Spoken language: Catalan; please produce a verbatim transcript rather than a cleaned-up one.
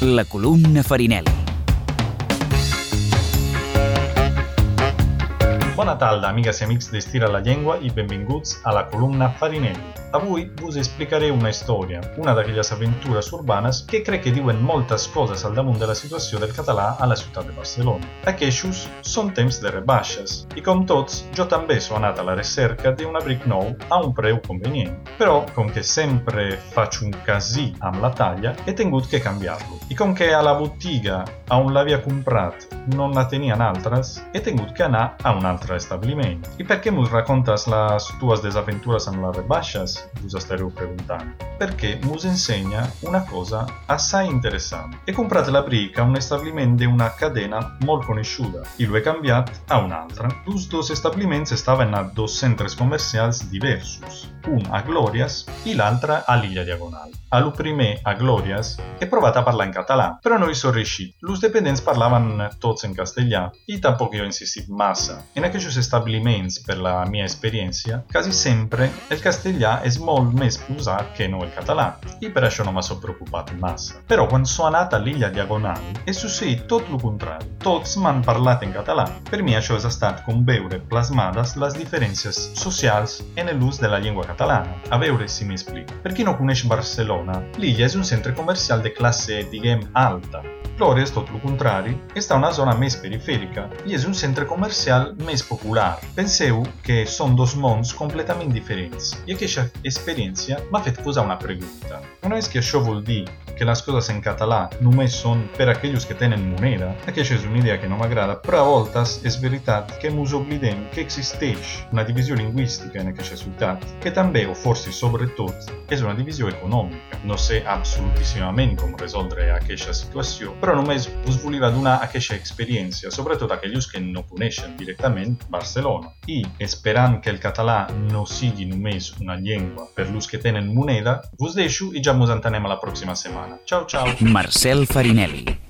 La columna Farinelli. Bona tarda, amigas i amics d'Estira la Llengua i benvinguts a la columna Farinelli. Avui vos explicaré una història, una d'aquelles aventures urbanes que crec que diuen moltes coses al damunt de la situació del català a la ciutat de Barcelona. Aquests són temps de rebaixes i, com tots, jo també soc anat a la recerca d'un abric nou a un preu convenient. Però, com que sempre faig un casí amb la talla, he tingut que canviar-lo. I com que a la botiga on l'havia comprat no la tenien altres, he tingut que anar a un altre establiment. I per què m'ho raccontes les tues desaventures amb les rebaixes? Us estareu preguntant. Perquè m'us ensenya una cosa assai interessant. He comprat l'abric a un establiment d'una cadena molt conosciuda i l'ho he canviat a un altre. Els dos establiments estaven a dos centres comercials diversos, un a Glòries i l'altre a l'Illa Diagonal. A lo primer, a Glòries, he provat a parlar en català, però no hi sono riuscit. Els dependents parlaven tots en castellà i tampoc jo he insistit massa. En aquests establiments, per la mia esperiència, quasi sempre el castellà és molt més usat que no el català i per això no m'ha so preocupat massa. Però quan sono anat a l'Illa Diagonal è succeït tot el contrari. Tots m'han parlat en català. Per mi això ha estat com veure plasmades les diferències socials en l'ús de la llengua catalana. A veure si m'explico. Per qui no coneix Barcelona, l'illa és un centre comercial de classe, diguem, alta. Glòries, tot el contrari, està a una zona més perifèrica i és un centre comercial més popular. Penseu que són dos mons completament diferents i aquesta experiència m'ha fet posar una pregunta. No és que això vol dir que les coses en català només són per aquells que tenen moneda. Aquesta és una idea que no m'agrada, però a voltes és veritat que ens oblidem que existeix una divisió lingüística en aquesta ciutat, que també, o forse sobretot, és una divisió econòmica. No sé absolutíssimament com resoldre aquesta situació, però només us volia donar aquesta experiència, sobretot a aquells que no coneixen directament Barcelona. I, esperant que el català no sigui només una llengua per los que tenen moneda, vos deixo i ja ens entenem a la pròxima setmana. Ciao, ciao! Marcel Farinelli.